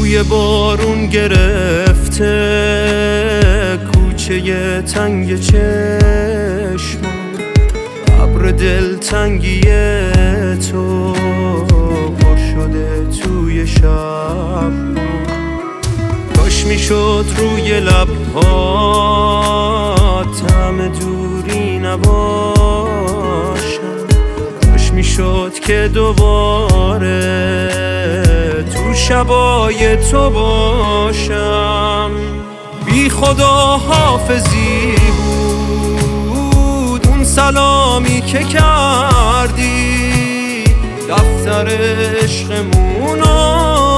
بوی بارون گرفته کوچه تنگ چشم، ابر دلتنگی تو پر شده توی شب. کاش میشد روی لبها طعم دوری نباشم، کاش میشد که دوباره تو شبای تو باشم. بی خدا حافظی بود اون سلامی که کردی، دفتر عشقمونو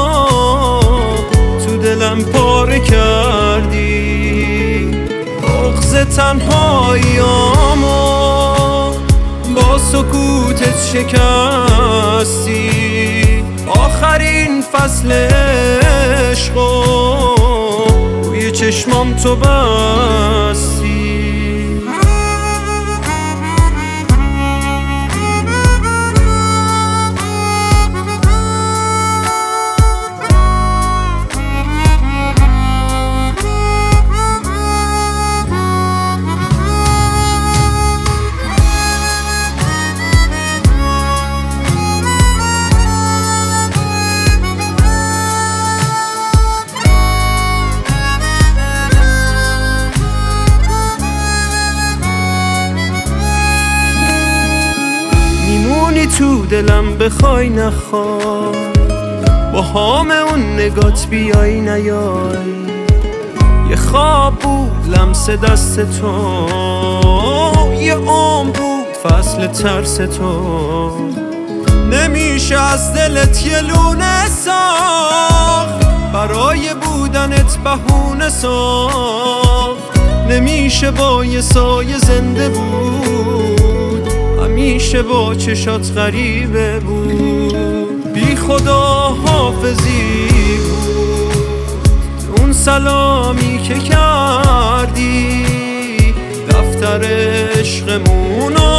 تو دلم پاره کردی. بغض تنهاییامو با سکوتت شکستی، آخرین فصل عشقو روی چشمام تو بستی. تو دلم بخوای نخوای، با هام اون نگات بیای نیای. یه خواب بود لمس دست تو، یه عمر بود فصل ترس تو. نمیشه از دلت یه لونه ساخت، برای بودنت بهونه ساخت. نمیشه با یه سایه زنده بود، همیشه با چشات غریبه بود. بی خدا حافظی بود اون سلامی که کردی، دفتر عشقمونو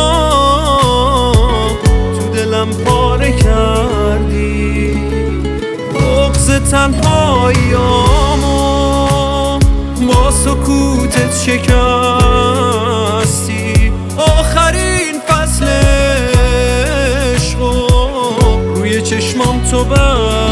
تو دلم پاره کردی. بغض تنهاییامو با سکوتت شکستی، آخرین فصل عشقو روی چشمام تو